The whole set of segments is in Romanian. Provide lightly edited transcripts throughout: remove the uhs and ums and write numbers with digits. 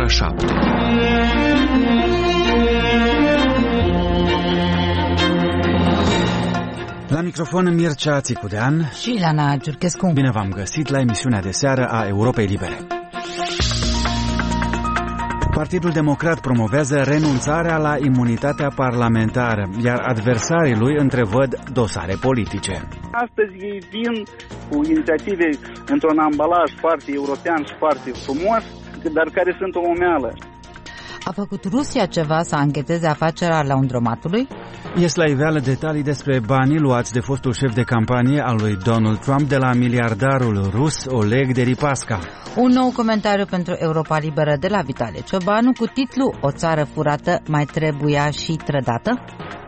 ora 7. La microfon Mircea Țicudean și Ilana Giurchescu. Bine v-am găsit la emisiunea de seară a Europei Libere. Partidul Democrat promovează renunțarea la imunitatea parlamentară, iar adversarii lui întrevăd dosare politice. Astăzi ei vin cu inițiative într-un ambalaj foarte european și foarte frumos, dar care sunt o umeală. A făcut Rusia ceva să ancheteze afacerea laundromatului? Ies la iveală detalii despre banii luați de fostul șef de campanie al lui Donald Trump de la miliardarul rus Oleg Deripaska. Un nou comentariu pentru Europa Liberă de la Vitale Ciobanu cu titlu "O țară furată mai trebuia și trădată"?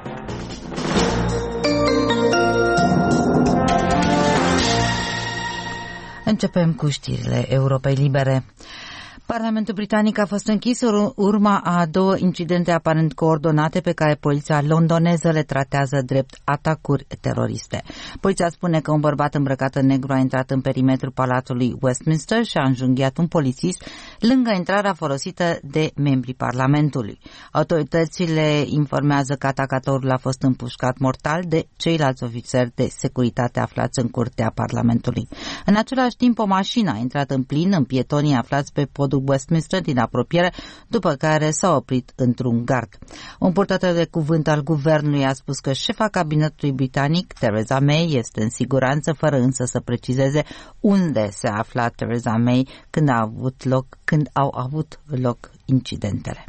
Începem cu știrile Europei Libere. Parlamentul britanic a fost închis urma a două incidente aparent coordonate pe care poliția londoneză le tratează drept atacuri teroriste. Poliția spune că un bărbat îmbrăcat în negru a intrat în perimetrul Palatului Westminster și a înjunghiat un polițist lângă intrarea folosită de membrii Parlamentului. Autoritățile informează că atacatorul a fost împușcat mortal de ceilalți ofițeri de securitate aflați în curtea Parlamentului. În același timp, o mașină a intrat în plin în pietonii aflați pe podul Westminster din apropiere, după care s-a oprit într-un gard. Un purtător de cuvânt al guvernului a spus că șefa cabinetului britanic, Theresa May, este în siguranță, fără însă să precizeze unde se afla Theresa May când au avut loc incidentele.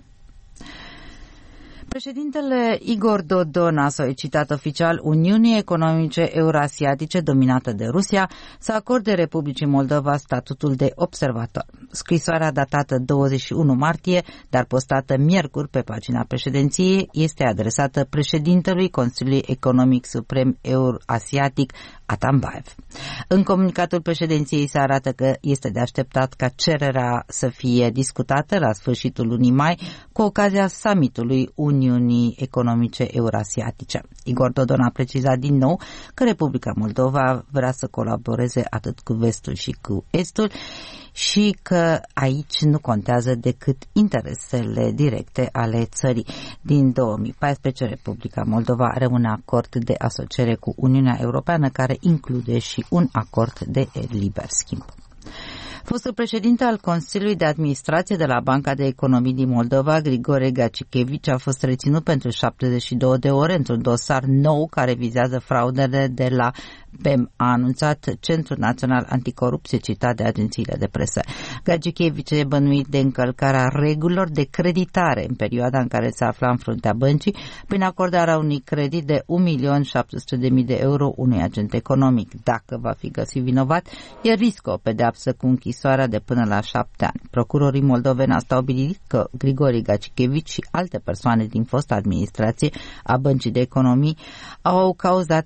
Președintele Igor Dodon a solicitat oficial Uniunii Economice Eurasiatice, dominată de Rusia, să acorde Republicii Moldova statutul de observator. Scrisoarea datată 21 martie, dar postată miercuri pe pagina președinției, este adresată președintelui Consiliului Economic Suprem Eurasiatic, Atambaev. În comunicatul președinției se arată că este de așteptat ca cererea să fie discutată la sfârșitul lunii mai cu ocazia summitului Uniunii Economice Eurasiatice. Igor Dodon a precizat din nou că Republica Moldova vrea să colaboreze atât cu vestul și cu estul și că aici nu contează decât interesele directe ale țării. Din 2014, Republica Moldova are un acord de asociere cu Uniunea Europeană care include și un acord de liber schimb. Fostul președinte al Consiliului de Administrație de la Banca de Economii din Moldova, Grigore Gacichevici, a fost reținut pentru 72 de ore într-un dosar nou care vizează fraudele de la BEM, a anunțat Centrul Național Anticorupție, citat de agențiile de presă. Gacichevici e bănuit de încălcarea regulilor de creditare în perioada în care se afla în fruntea băncii, prin acordarea unui credit de 1.700.000 de euro unui agent economic. Dacă va fi găsit vinovat, el riscă o pedeapsă cu închisoarea de până la 7 ani. Procurorii moldoveni au stabilit că Grigori Gacichevici și alte persoane din fosta administrație a Băncii de Economii au cauzat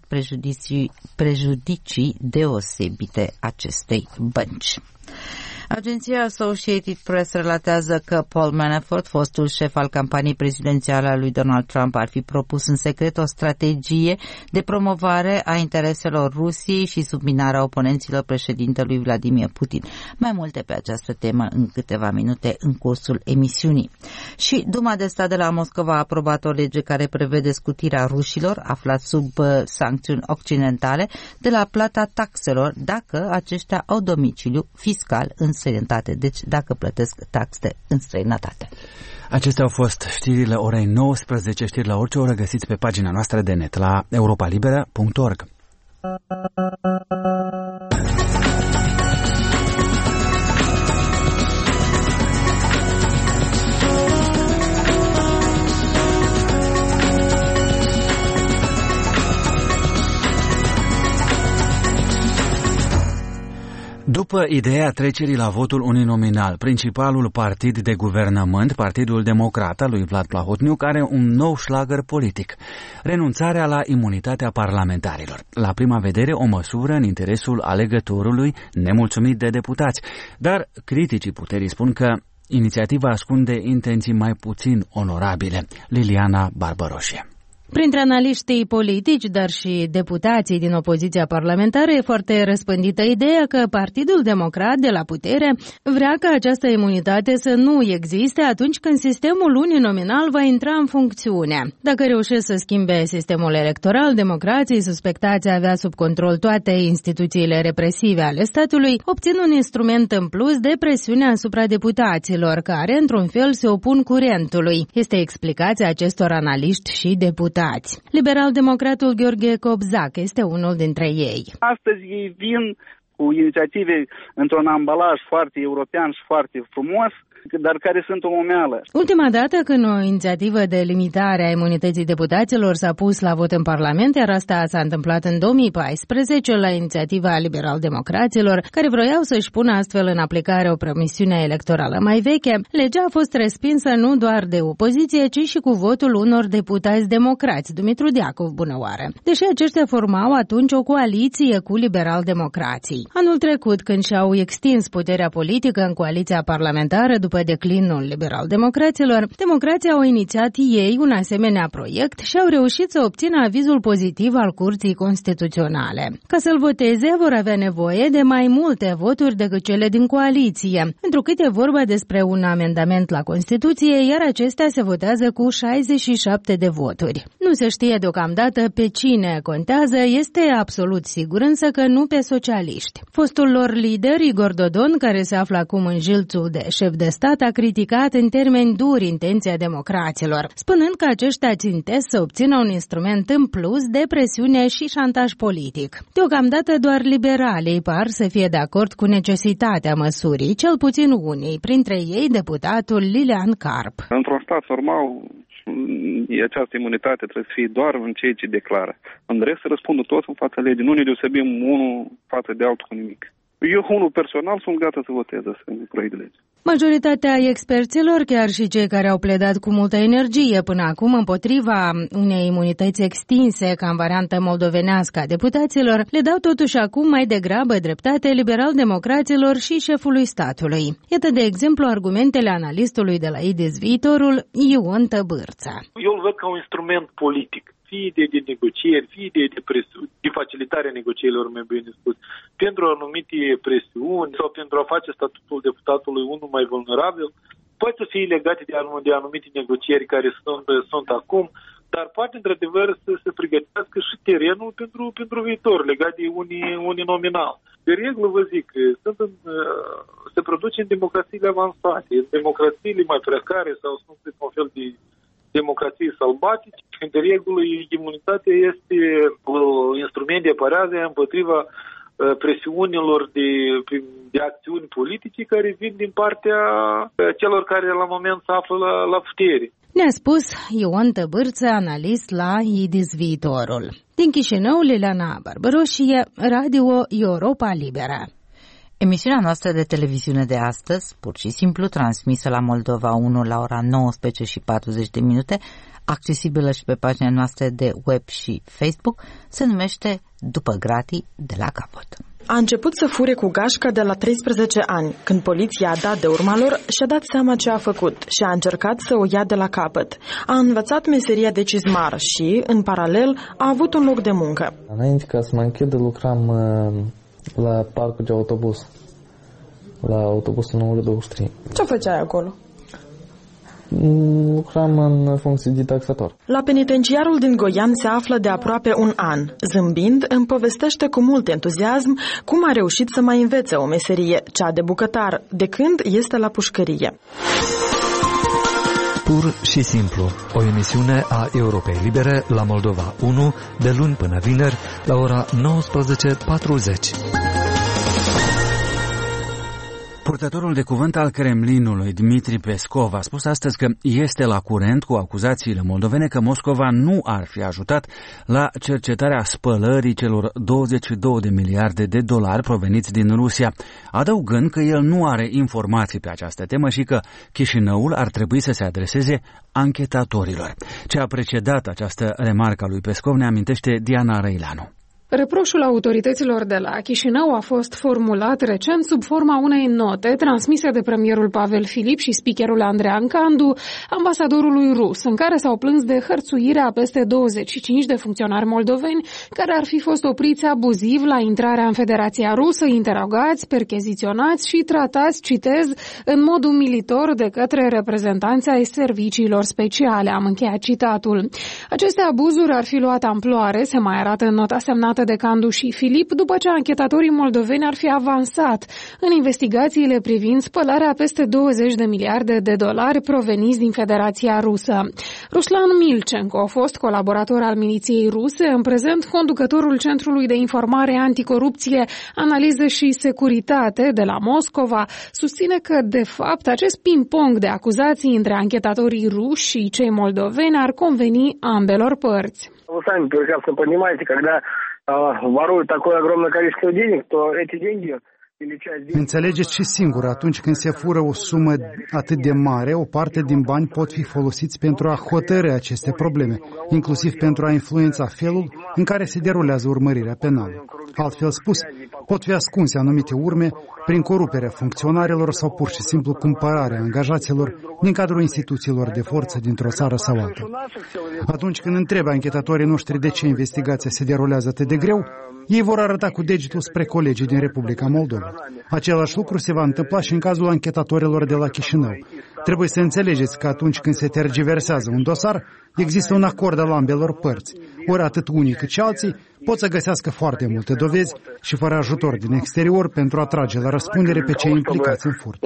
prejudicii deosebite acestei bănci. Agenția Associated Press relatează că Paul Manafort, fostul șef al campaniei prezidențiale a lui Donald Trump, ar fi propus în secret o strategie de promovare a intereselor Rusiei și subminarea oponenților președintelui Vladimir Putin. Mai multe pe această temă în câteva minute în cursul emisiunii. Și Duma de Stat de la Moscova a aprobat o lege care prevede scutirea rușilor aflați sub sancțiuni occidentale de la plata taxelor dacă aceștia au domiciliu fiscal în străinătate, deci dacă plătesc taxe în străinătate. Acestea au fost știrile orei 19, știri la orice oră găsiți pe pagina noastră de net la europalibera.org. După ideea trecerii la votul uninominal, principalul partid de guvernământ, Partidul Democrat al lui Vlad Plahotniuc, are un nou șlagăr politic: renunțarea la imunitatea parlamentarilor. La prima vedere, o măsură în interesul alegătorului nemulțumit de deputați, dar criticii puterii spun că inițiativa ascunde intenții mai puțin onorabile. Liliana Barbaroșie. Printre analiștii politici, dar și deputații din opoziția parlamentară, e foarte răspândită ideea că Partidul Democrat de la putere vrea ca această imunitate să nu existe atunci când sistemul uninominal va intra în funcțiune. Dacă reușesc să schimbe sistemul electoral, democrații suspectați a avea sub control toate instituțiile represive ale statului, obțin un instrument în plus de presiune asupra deputaților, care, într-un fel, se opun curentului. Este explicația acestor analiști și deputați. Liberal-democratul Gheorghe Cobzac este unul dintre ei. Astăzi ei vin cu inițiative într-un ambalaj foarte european și foarte frumos, dar care sunt o umeală. Ultima dată când o inițiativă de limitare a imunității deputaților s-a pus la vot în Parlament, iar asta s-a întâmplat în 2014 la inițiativa liberal-democraților, care vroiau să-și pună astfel în aplicare o promisiune electorală mai veche, legea a fost respinsă nu doar de opoziție, ci și cu votul unor deputați democrați, Dumitru Deacov, bunăoară, deși aceștia formau atunci o coaliție cu liberal-democrații. Anul trecut, când și-au extins puterea politică în coaliția parlamentară după declinul liberal-democraților, democrații au inițiat ei un asemenea proiect și au reușit să obțină avizul pozitiv al Curții Constituționale. Ca să-l voteze, vor avea nevoie de mai multe voturi decât cele din coaliție, întrucât e vorba despre un amendament la Constituție, iar acestea se votează cu 67 de voturi. Nu se știe deocamdată pe cine contează, este absolut sigur însă că nu pe socialiști. Fostul lor lider, Igor Dodon, care se află acum în jilțul de șef de stat, a criticat în termeni duri intenția democraților, spunând că aceștia țintesc să obțină un instrument în plus de presiune și șantaj politic. Deocamdată doar liberalii par să fie de acord cu necesitatea măsurii, cel puțin unii, printre ei deputatul Lilian Carp. Într-un stat normal, această imunitate trebuie să fie doar în ceea ce declară. În rest să răspundă toți în fața legii, nu ne deosebim unul față de altul cu nimic. Eu, unul personal, sunt gata să votez în proiect de lege. Majoritatea experților, chiar și cei care au pledat cu multă energie până acum împotriva unei imunități extinse ca în variantă moldovenească a deputaților, le dau totuși acum mai degrabă dreptate liberal-democraților și șefului statului. Iată, de exemplu, argumentele analistului de la IDIS Viitorul, Ion Tăbârța. Eu îl văd ca un instrument politic, fie de negocieri, fie de facilitarea negocierilor, mai bine spus, pentru anumite presiuni sau pentru a face statutul deputatului unul mai vulnerabil, poate să fie legate de anumite negocieri care sunt acum, dar poate într-adevăr să se pregătească și terenul pentru viitor, legat de unii nominal. De regulă vă zic, se produce în democrațiile avansate, în democrațiile mai precare sau sunt un fel de democrații sălbatice. De regulă, imunitatea este un instrument de apărare împotriva presiunilor de acțiuni politice care vin din partea celor care la moment se află la putere. Ne-a spus Ion Tăbârță, analist la IDIS Viitorul. Din Chișinău, Liliana Barbăroșie, Radio Europa Liberă. Emisiunea noastră de televiziune de astăzi, pur și simplu transmisă la Moldova 1 la ora 19:40, accesibilă și pe pagina noastră de web și Facebook, se numește După gratii de la capăt. A început să fure cu gașca de la 13 ani. Când poliția a dat de urma lor, și-a dat seama ce a făcut și a încercat să o ia de la capăt. A învățat meseria de cizmar și, în paralel, a avut un loc de muncă. Înainte ca să mă închidă, lucram la parcul de autobuz, la autobuzul numărul 23. Ce făceai acolo? Lucram în funcție de taxator. La penitenciarul din Goian se află de aproape un an. Zâmbind, îmi povestește cu mult entuziasm cum a reușit să mai învețe o meserie, cea de bucătar, de când este la pușcărie. Pur și simplu, o emisiune a Europei Libere la Moldova 1, de luni până vineri, la ora 19:40. Purtătorul de cuvânt al Kremlinului, Dmitri Peskov, a spus astăzi că este la curent cu acuzațiile moldovene că Moscova nu ar fi ajutat la cercetarea spălării celor 22 de miliarde de dolari proveniți din Rusia, adăugând că el nu are informații pe această temă și că Chișinăul ar trebui să se adreseze anchetatorilor. Ce a precedat această remarcă a lui Peskov ne amintește Diana Răileanu. Reproșul autorităților de la Chișinău a fost formulat recent sub forma unei note transmise de premierul Pavel Filip și speakerul Andreea Candu, ambasadorului rus, în care s-au plâns de hărțuirea a peste 25 de funcționari moldoveni care ar fi fost opriți abuziv la intrarea în Federația Rusă, interogați, percheziționați și tratați, citez, în mod umilitor de către reprezentanții ai serviciilor speciale. Am încheiat citatul. Aceste abuzuri ar fi luat amploare, se mai arată în nota semnată de Candu și Filip, după ce anchetatorii moldoveni ar fi avansat în investigațiile privind spălarea peste 20 de miliarde de dolari proveniți din Federația Rusă. Ruslan Milchenko, fost colaborator al miliției ruse, în prezent conducătorul Centrului de Informare Anticorupție, Analiză și Securitate de la Moscova, susține că, de fapt, acest ping-pong de acuzații între anchetatorii ruși și cei moldoveni ar conveni ambelor părți. Вы сами прекрасно понимаете, когда воруют такое огромное количество денег, то эти деньги или часть денег... Înțelegeți și singur, atunci când se fură o sumă atât de mare, o parte din bani pot fi folosiți pentru a hotărî aceste probleme, inclusiv pentru a influența felul în care se derulează urmărirea penală. Altfel spus, pot fi ascunse anumite urme prin coruperea funcționarilor sau pur și simplu cumpărarea angajaților din cadrul instituțiilor de forță dintr-o țară sau alta. Atunci când întrebe anchetatorii noștri de ce investigația se derulează atât de greu, ei vor arăta cu degetul spre colegii din Republica Moldova. Același lucru se va întâmpla și în cazul anchetatorilor de la Chișinău. Trebuie să înțelegeți că atunci când se tergiversează un dosar, există un acord al ambelor părți. Ori atât unii cât și alții pot să găsească foarte multe dovezi și fără ajutor din exterior pentru a trage la răspundere pe cei implicați în furt.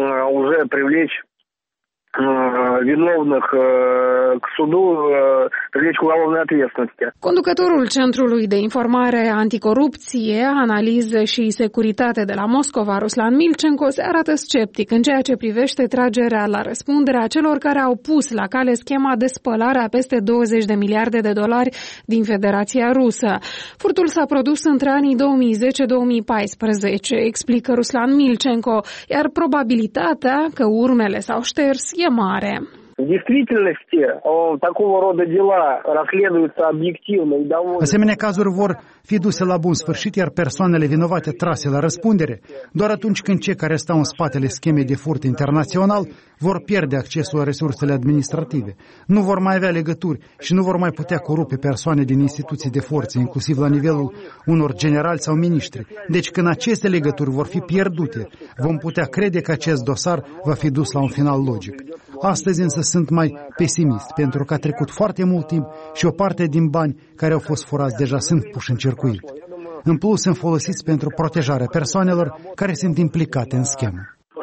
Виновных к суду привлечь к уголовной ответственности. Conducătorul Centrului de Informare Anticorupție, Analiză și Securitate de la Moscova, Ruslan Milchenko, se arată sceptic în ceea ce privește tragerea la răspundere a celor care au pus la cale schema de spălare a peste 20 de miliarde de dolari din Federația Rusă. Furtul s-a produs între anii 2010-2014, explică Ruslan Milchenko, iar probabilitatea că urmele s-au șters e mare. В действительности такого рода дела расследуются объективно и довольно. Asemenea cazuri vor fi duse la bun sfârșit, iar persoanele vinovate trase la răspundere doar atunci când cei care stau în spatele schemei de furt internațional vor pierde accesul la resursele administrative, nu vor mai avea legături și nu vor mai putea corupe persoane din instituții de forță, inclusiv la nivelul unor generali sau miniștri. Deci când aceste legături vor fi pierdute, vom putea crede că acest dosar va fi dus la un final logic. Astăzi însă sunt mai pesimist, pentru că a trecut foarte mult timp și o parte din bani care au fost furați deja sunt puși în circuit. În plus, sunt folosiți pentru protejarea persoanelor care sunt implicate în schemă.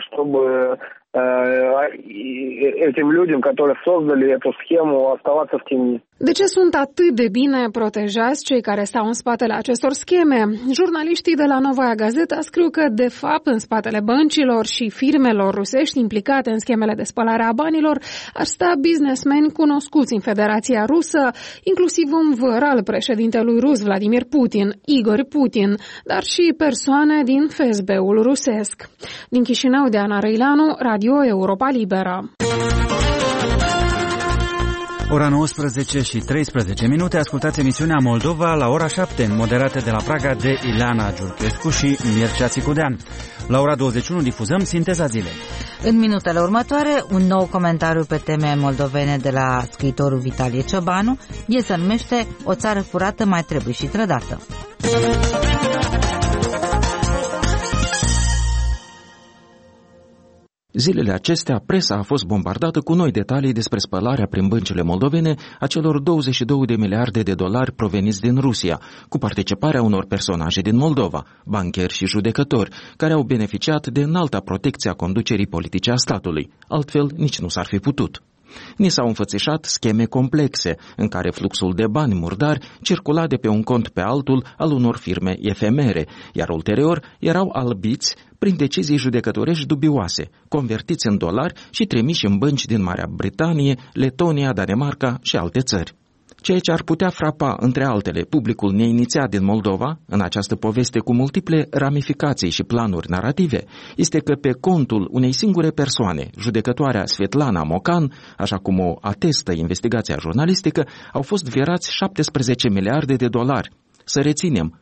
Этим людям, которые создали эту схему, оставаться в тени. De ce sunt atât de bine protejați cei care stau în spatele acestor scheme? Jurnaliștii de la Novaia Gazeta scriu că, de fapt, în spatele băncilor și firmelor rusești implicate în schemele de spălare a banilor ar sta businessmeni cunoscuți în Federația Rusă, inclusiv un văr al președintelui rus Vladimir Putin, Igor Putin, dar și persoane din FSB-ul rusesc. Din Chișinău, Diana Răileanu, Radio Europa Liberă. Ora 19 și 13 minute, ascultați emisiunea Moldova la ora 7, moderată de la Praga de Ileana Giurchescu și Mircea Țicudean. La ora 21 difuzăm Sinteza zilei. În minutele următoare, un nou comentariu pe teme moldovene de la scriitorul Vitalie Ciobanu. El se numește O țară furată mai trebuie și trădată. Zilele acestea, presa a fost bombardată cu noi detalii despre spălarea prin băncile moldovene a celor 22 de miliarde de dolari proveniți din Rusia, cu participarea unor personaje din Moldova, bancheri și judecători, care au beneficiat de înalta protecție a conducerii politice a statului. Altfel, nici nu s-ar fi putut. Ni s-au înfățișat scheme complexe, în care fluxul de bani murdari circula de pe un cont pe altul al unor firme efemere, iar ulterior erau albiți prin decizii judecătorești dubioase, convertiți în dolari și trimiși în bănci din Marea Britanie, Letonia, Danemarca și alte țări. Ceea ce ar putea frapa, între altele, publicul neinițiat din Moldova, în această poveste cu multiple ramificații și planuri narrative, este că pe contul unei singure persoane, judecătoarea Svetlana Mocan, așa cum o atestă investigația jurnalistică, au fost virați 17 miliarde de dolari, Să reținem,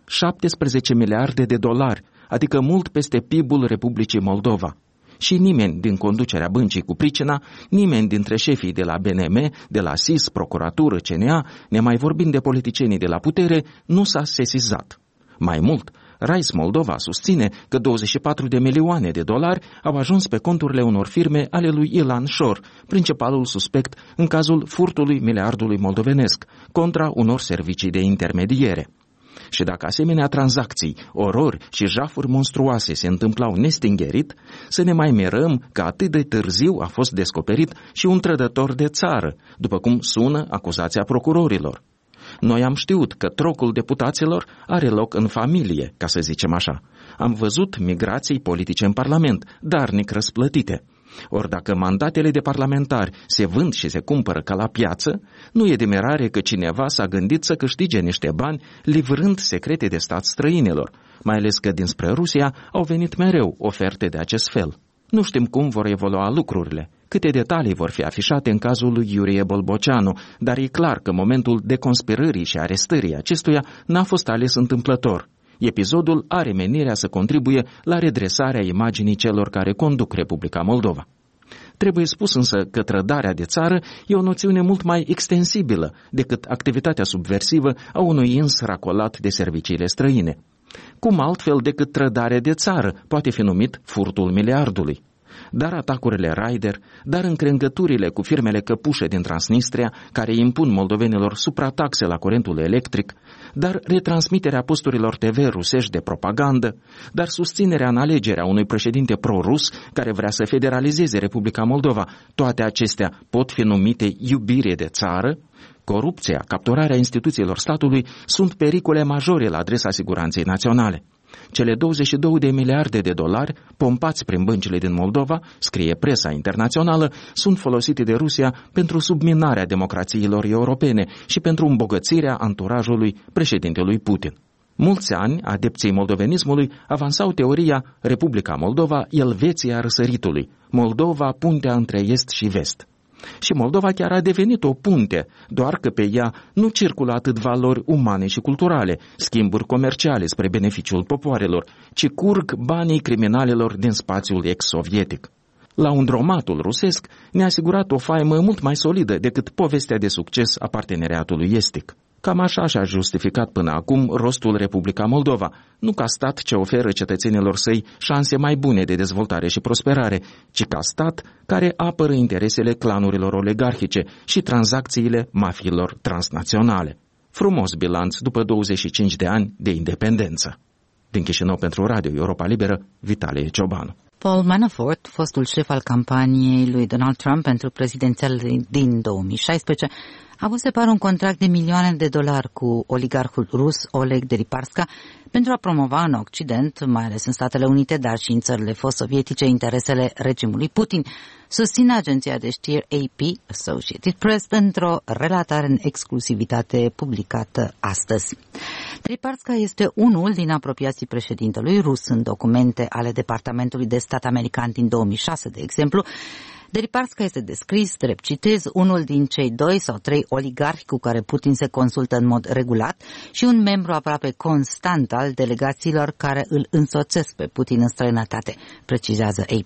17 miliarde de dolari, adică mult peste PIB-ul Republicii Moldova. Și nimeni din conducerea băncii cu pricina, nimeni dintre șefii de la BNM, de la SIS, Procuratură, CNA, nemai vorbind de politicienii de la putere, nu s-a sesizat. Mai mult, Rise Moldova susține că 24 de milioane de dolari au ajuns pe conturile unor firme ale lui Ilan Șor, principalul suspect în cazul furtului miliardului moldovenesc, contra unor servicii de intermediere. Și dacă asemenea tranzacții, orori și jafuri monstruoase se întâmplau nestingerit, să ne mai mirăm că atât de târziu a fost descoperit și un trădător de țară, după cum sună acuzația procurorilor. Noi am știut că trocul deputaților are loc în familie, ca să zicem așa. Am văzut migrații politice în Parlament, darnic răsplătite. Ori dacă mandatele de parlamentari se vând și se cumpără ca la piață, nu e de mirare că cineva s-a gândit să câștige niște bani livrând secrete de stat străinelor, mai ales că dinspre Rusia au venit mereu oferte de acest fel. Nu știm cum vor evolua lucrurile, câte detalii vor fi afișate în cazul lui Iurie Bolboceanu, dar e clar că momentul deconspirării și arestării acestuia n-a fost ales întâmplător. Episodul are menirea să contribuie la redresarea imaginii celor care conduc Republica Moldova. Trebuie spus însă că trădarea de țară e o noțiune mult mai extensibilă decât activitatea subversivă a unui ins racolat de serviciile străine. Cum altfel decât trădarea de țară poate fi numit furtul miliardului? Dar atacurile Raider, dar încrengăturile cu firmele căpușe din Transnistria, care impun moldovenilor suprataxe la curentul electric, dar retransmiterea posturilor TV rusești de propagandă, dar susținerea în alegerea unui președinte pro-rus care vrea să federalizeze Republica Moldova, toate acestea pot fi numite iubire de țară? Corupția, capturarea instituțiilor statului sunt pericole majore la adresa siguranței naționale. Cele 22 de miliarde de dolari pompați prin băncile din Moldova, scrie presa internațională, sunt folosite de Rusia pentru subminarea democrațiilor europene și pentru îmbogățirea anturajului președintelui Putin. Mulți ani, adepții moldovenismului avansau teoria Republica Moldova, Elveția răsăritului, Moldova puntea între est și vest. Și Moldova chiar a devenit o punte, doar că pe ea nu circulă atât valori umane și culturale, schimburi comerciale spre beneficiul popoarelor, ci curg banii criminalilor din spațiul ex-sovietic. La undromatul rusesc ne-a asigurat o faimă mult mai solidă decât povestea de succes a parteneriatului estic. Cam așa și-a justificat până acum rostul Republica Moldova, nu ca stat ce oferă cetățenilor săi șanse mai bune de dezvoltare și prosperare, ci ca stat care apără interesele clanurilor oligarhice și tranzacțiile mafiilor transnaționale. Frumos bilanț după 25 de ani de independență. Din Chișinău pentru Radio Europa Liberă, Vitalie Ciobanu. Paul Manafort, fostul șef al campaniei lui Donald Trump pentru prezidențial din 2016, a avut separat un contract de milioane de dolari cu oligarhul rus Oleg Deripaska pentru a promova în Occident, mai ales în Statele Unite, dar și în țările fost sovietice, interesele regimului Putin, susține agenția de știri AP, Associated Press, într-o relatare în exclusivitate publicată astăzi. Deripaska este unul din apropiații președintelui rus. În documente ale Departamentului de Stat american din 2006, de exemplu, Deripaska este descris, drept citez, unul din cei 2 sau 3 oligarhi cu care Putin se consultă în mod regulat și un membru aproape constant al delegațiilor care îl însoțesc pe Putin în străinătate, precizează AP.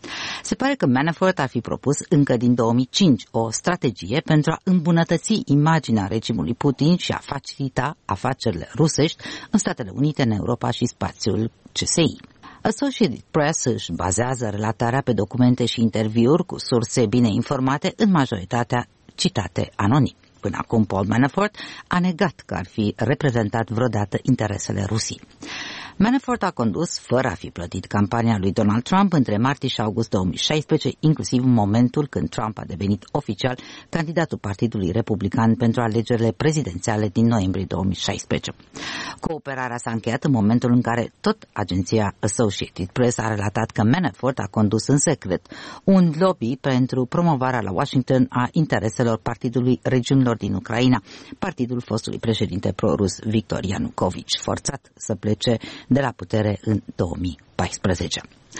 Se pare că Manafort ar fi propus încă din 2005 o strategie pentru a îmbunătăți imaginea regimului Putin și a facilita afacerile rusești în Statele Unite, în Europa și spațiul CSI. Associated Press își bazează relatarea pe documente și interviuri cu surse bine informate, în majoritatea citate anonim. Până acum, Paul Manafort a negat că ar fi reprezentat vreodată interesele Rusiei. Manafort a condus, fără a fi plătit, campania lui Donald Trump între martie și august 2016, inclusiv în momentul când Trump a devenit oficial candidatul Partidului Republican pentru alegerile prezidențiale din noiembrie 2016. Cooperarea s-a încheiat în momentul în care tot agenția Associated Press a relatat că Manafort a condus în secret un lobby pentru promovarea la Washington a intereselor Partidului Regiunilor din Ucraina, partidul fostului președinte pro-rus Viktor Yanukovych, forțat să plece de la putere în 2014.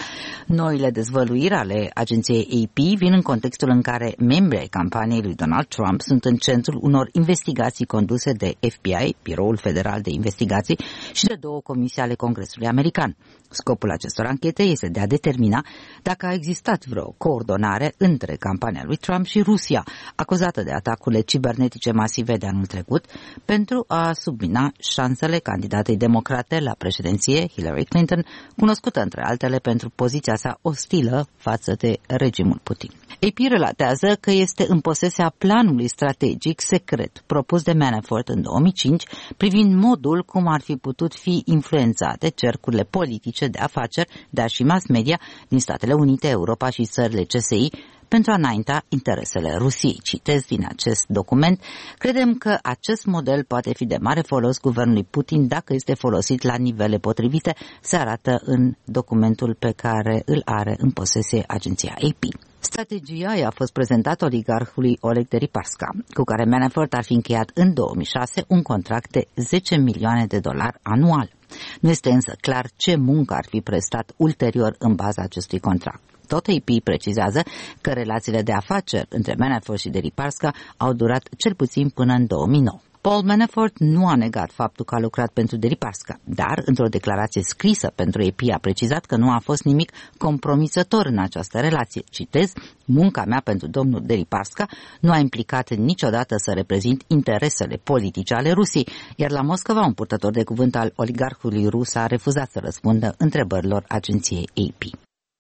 Noile dezvăluiri ale agenției AP vin în contextul în care membrii ai campaniei lui Donald Trump sunt în centrul unor investigații conduse de FBI, Biroul Federal de Investigații, și de 2 comisii ale Congresului American. Scopul acestor anchete este de a determina dacă a existat vreo coordonare între campania lui Trump și Rusia, acuzată de atacurile cibernetice masive de anul trecut, pentru a submina șansele candidatei democrate la președinție, Hillary Clinton, cunoscută între altele pentru poziția sa ostilă față de regimul Putin. AP relatează că este în posesia planului strategic secret propus de Manafort în 2005 privind modul cum ar fi putut fi influențate cercurile politice de afaceri, dar și mass media din Statele Unite, Europa și țările CSI pentru a înainta interesele Rusiei. Citez din acest document: credem că acest model poate fi de mare folos guvernului Putin dacă este folosit la nivele potrivite, se arată în documentul pe care îl are în posesie agenția AP. Strategia i-a fost prezentată oligarhului Oleg Deripaska, cu care Manafort ar fi încheiat în 2006 un contract de $10 milioane anual. Nu este însă clar ce muncă ar fi prestat ulterior în baza acestui contract. Tot AP precizează că relațiile de afaceri între Manafort și Deripaska au durat cel puțin până în 2009. Paul Manafort nu a negat faptul că a lucrat pentru Deripaska, dar într-o declarație scrisă pentru AP a precizat că nu a fost nimic compromisător în această relație. Citez: munca mea pentru domnul Deripaska nu a implicat niciodată să reprezint interesele politice ale Rusiei, iar la Moscova un purtător de cuvânt al oligarhului rus a refuzat să răspundă întrebărilor agenției AP.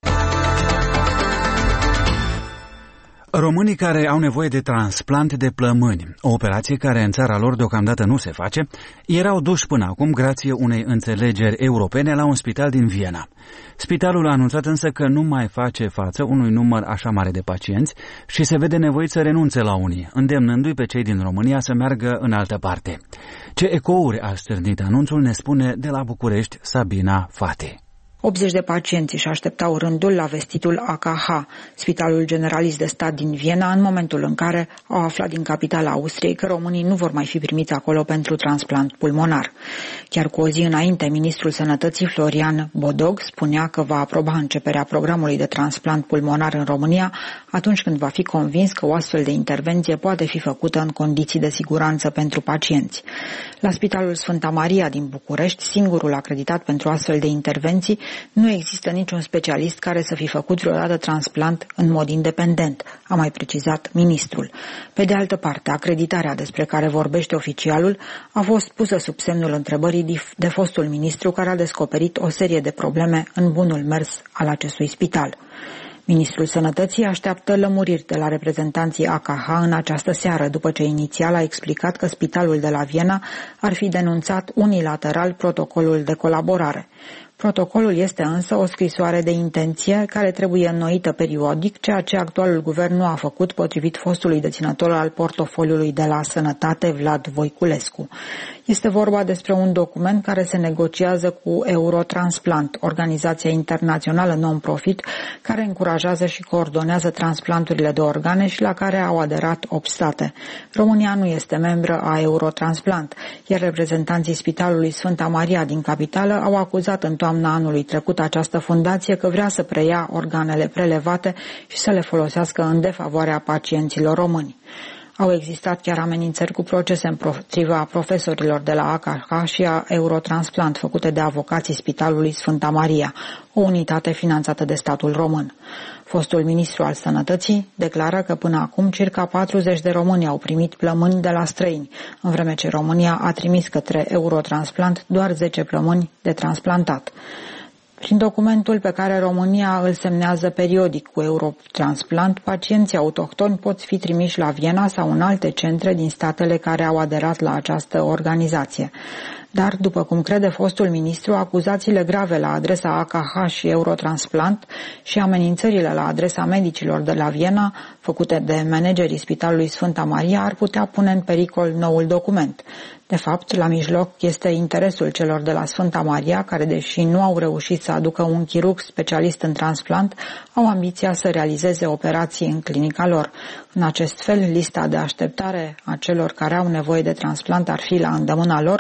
Românii care au nevoie de transplant de plămâni, o operație care în țara lor deocamdată nu se face, erau duși până acum grație unei înțelegeri europene la un spital din Viena. Spitalul a anunțat însă că nu mai face față unui număr așa mare de pacienți și se vede nevoit să renunțe la unii, îndemnându-i pe cei din România să meargă în altă parte. Ce ecouri a stârnit anunțul ne spune de la București Sabina Fati. 80 de pacienți își așteptau rândul la vestitul AKH, Spitalul Generalist de Stat din Viena, în momentul în care au aflat din capitala Austriei că românii nu vor mai fi primiți acolo pentru transplant pulmonar. Chiar cu o zi înainte, ministrul Sănătății Florian Bodog spunea că va aproba începerea programului de transplant pulmonar în România atunci când va fi convins că o astfel de intervenție poate fi făcută în condiții de siguranță pentru pacienți. La Spitalul Sfânta Maria din București, singurul acreditat pentru astfel de intervenții, nu există niciun specialist care să fi făcut vreodată transplant în mod independent, a mai precizat ministrul. Pe de altă parte, acreditarea despre care vorbește oficialul a fost pusă sub semnul întrebării de fostul ministru, care a descoperit o serie de probleme în bunul mers al acestui spital. Ministrul Sănătății așteaptă lămuriri de la reprezentanții AKH în această seară, după ce inițial a explicat că spitalul de la Viena ar fi denunțat unilateral protocolul de colaborare. Protocolul este însă o scrisoare de intenție care trebuie înnoită periodic, ceea ce actualul guvern nu a făcut, potrivit fostului deținător al portofoliului de la Sănătate, Vlad Voiculescu. Este vorba despre un document care se negociază cu Eurotransplant, organizația internațională non-profit care încurajează și coordonează transplanturile de organe și la care au aderat 8 state. România nu este membră a Eurotransplant, iar reprezentanții Spitalului Sfânta Maria din capitală au acuzat în toamna anului trecut această fundație că vrea să preia organele prelevate și să le folosească în defavoarea pacienților români. Au existat chiar amenințări cu procese împotriva profesorilor de la AKH și a Eurotransplant făcute de avocații Spitalului Sfânta Maria, o unitate finanțată de statul român. Fostul ministru al Sănătății declară că până acum circa 40 de români au primit plămâni de la străini, în vreme ce România a trimis către Eurotransplant doar 10 plămâni de transplantat. Prin documentul pe care România îl semnează periodic cu Eurotransplant, pacienții autohtoni pot fi trimiși la Viena sau în alte centre din statele care au aderat la această organizație. Dar, după cum crede fostul ministru, acuzațiile grave la adresa AKH și Eurotransplant și amenințările la adresa medicilor de la Viena, făcute de managerii Spitalului Sfânta Maria, ar putea pune în pericol noul document. De fapt, la mijloc este interesul celor de la Sfânta Maria, care, deși nu au reușit să aducă un chirurg specialist în transplant, au ambiția să realizeze operații în clinica lor. În acest fel, lista de așteptare a celor care au nevoie de transplant ar fi la îndemâna lor,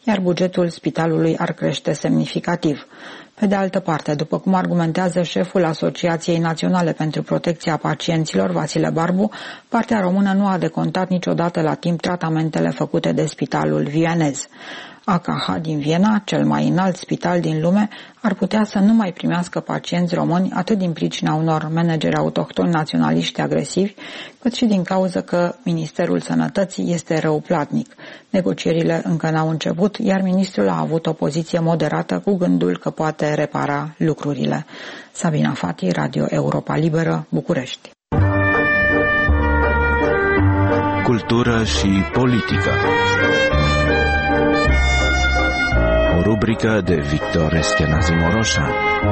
iar bugetul spitalului ar crește semnificativ. Pe de altă parte, după cum argumentează șeful Asociației Naționale pentru Protecția Pacienților, Vasile Barbu, partea română nu a decontat niciodată la timp tratamentele făcute de spitalul vienez. AKH din Viena, cel mai înalt spital din lume, ar putea să nu mai primească pacienți români atât din pricina unor manageri autohtoni naționaliști agresivi, cât și din cauza că Ministerul Sănătății este răuplatnic. Negocierile încă n-au început, iar ministrul a avut o poziție moderată cu gândul că poate repara lucrurile. Sabina Fati, Radio Europa Liberă, București. Cultură și politică. O rubrică de Victor Eschenazi Moroșan.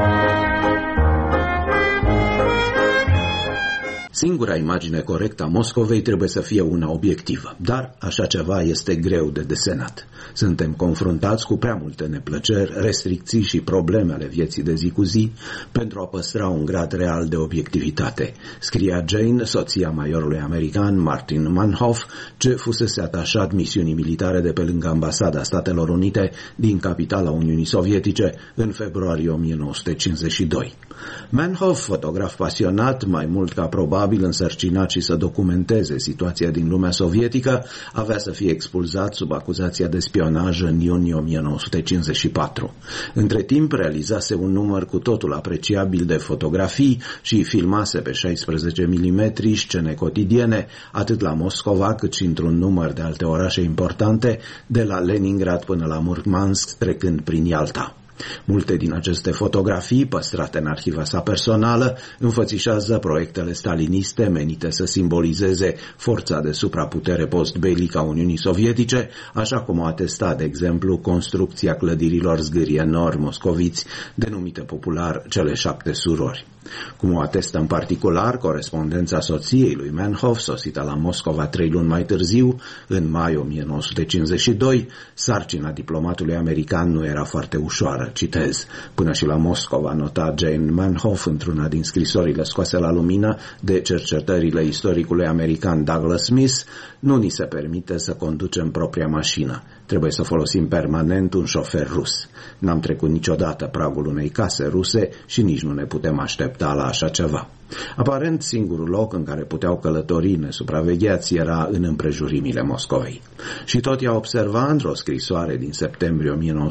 Singura imagine corectă a Moscovei trebuie să fie una obiectivă, dar așa ceva este greu de desenat. Suntem confruntați cu prea multe neplăceri, restricții și probleme ale vieții de zi cu zi pentru a păstra un grad real de obiectivitate, scria Jane, soția majorului american Martin Mannhof, ce fusese atașat misiunii militare de pe lângă ambasada Statelor Unite din capitala Uniunii Sovietice în februarie 1952. Mannhof, fotograf pasionat, mai mult ca probabil însărcinat și să documenteze situația din lumea sovietică, avea să fie expulzat sub acuzația de spionaj în iunie 1954. Între timp realizase un număr cu totul apreciabil de fotografii și filmase pe 16 mm scene cotidiene, atât la Moscova cât și într-un număr de alte orașe importante, de la Leningrad până la Murmansk, trecând prin Ialta. Multe din aceste fotografii, păstrate în arhiva sa personală, înfățișează proiectele staliniste menite să simbolizeze forța de supraputere post-belică a Uniunii Sovietice, așa cum o atesta, de exemplu, construcția clădirilor zgârie nori moscoviți, denumite popular cele 7 surori. Cum o atestă în particular corespondența soției lui Mannhof, sosită la Moscova 3 luni mai târziu, în mai 1952, sarcina diplomatului american nu era foarte ușoară, citez. Până și la Moscova, nota Jane Mannhof într-una din scrisorile scoase la lumină de cercetările istoricului american Douglas Smith, nu ni se permite să conducem propria mașină. Trebuie să folosim permanent un șofer rus. N-am trecut niciodată pragul unei case ruse și nici nu ne putem aștepta la așa ceva. Aparent, singurul loc în care puteau călători nesupravegheați era în împrejurimile Moscovei. Și tot ea observa într-o scrisoare din septembrie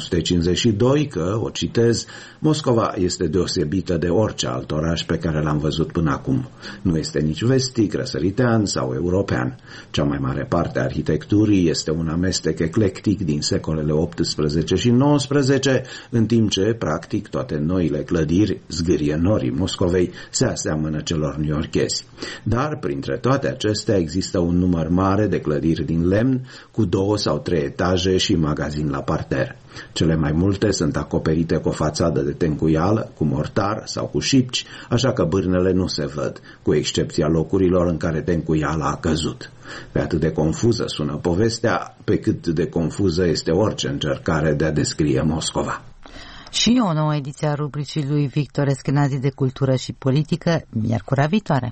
1952 că, o citez, Moscova este deosebită de orice alt oraș pe care l-am văzut până acum. Nu este nici vestic, răsăritean sau european. Cea mai mare parte a arhitecturii este un amestec eclectic din secolele 18 și 19, în timp ce, practic, toate noile clădiri, zgârie norii Moscovei, se aseamănă celor newyorkezi. Dar, printre toate acestea, există un număr mare de clădiri din lemn, cu 2 sau 3 etaje și magazin la parter. Cele mai multe sunt acoperite cu o fațadă de tencuială, cu mortar sau cu șipci, așa că bârnele nu se văd, cu excepția locurilor în care tencuiala a căzut. Pe atât de confuză sună povestea, pe cât de confuză este orice încercare de a descrie Moscova. Și o nouă ediție a rubricii lui Victor Eschenazi de Cultură și Politică, miercurea viitoare.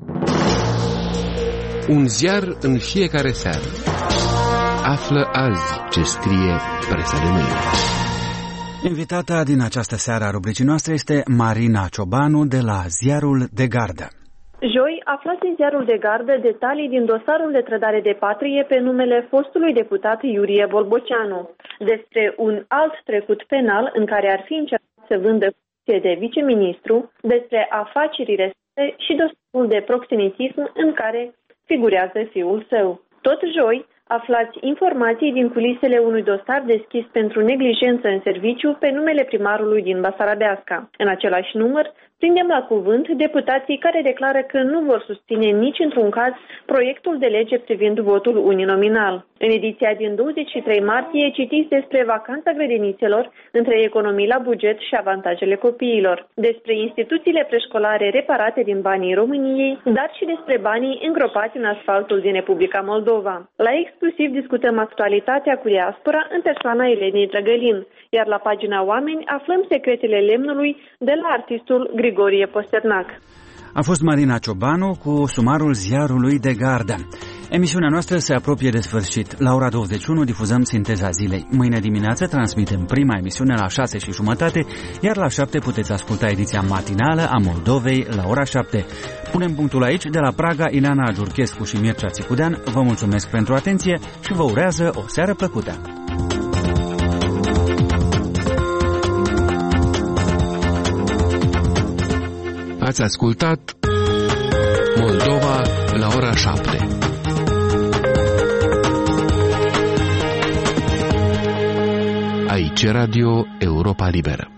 Un ziar în fiecare seară. Află azi ce scrie presa de mâine. Invitata din această seară a rubricii noastre este Marina Ciobanu de la Ziarul de Gardă. Joi, aflați în Ziarul de Gardă detalii din dosarul de trădare de patrie pe numele fostului deputat Iurie Bolboceanu, despre un alt trecut penal în care ar fi încercat să vândă funcție de viceministru, despre afacerile sale și dosarul de proxenetism în care figurează fiul său. Tot joi, aflați informații din culisele unui dosar deschis pentru neglijență în serviciu pe numele primarului din Basarabeasca. În același număr, prindem la cuvânt deputații care declară că nu vor susține nici într-un caz proiectul de lege privind votul uninominal. În ediția din 23 martie citiți despre vacanța grădinițelor, între economii la buget și avantajele copiilor, despre instituțiile preșcolare reparate din banii României, dar și despre banii îngropați în asfaltul din Republica Moldova. La Exclusiv discutăm actualitatea cu diaspora în persoana Elenei Drăgălin, iar la pagina Oameni aflăm secretele lemnului de la artistul Grigorie Posternac. A fost Marina Ciobanu cu sumarul ziarului de gardă. Emisiunea noastră se apropie de sfârșit. La ora 21 difuzăm Sinteza zilei. Mâine dimineață transmitem prima emisiune la 6:30, iar la 7 puteți asculta ediția matinală a Moldovei la ora 7. Punem punctul aici. De la Praga, Ileana Giurchescu și Mircea Țicudean vă mulțumesc pentru atenție și vă urează o seară plăcută. Ați ascultat Moldova la ora 7. Aici Radio Europa Liberă.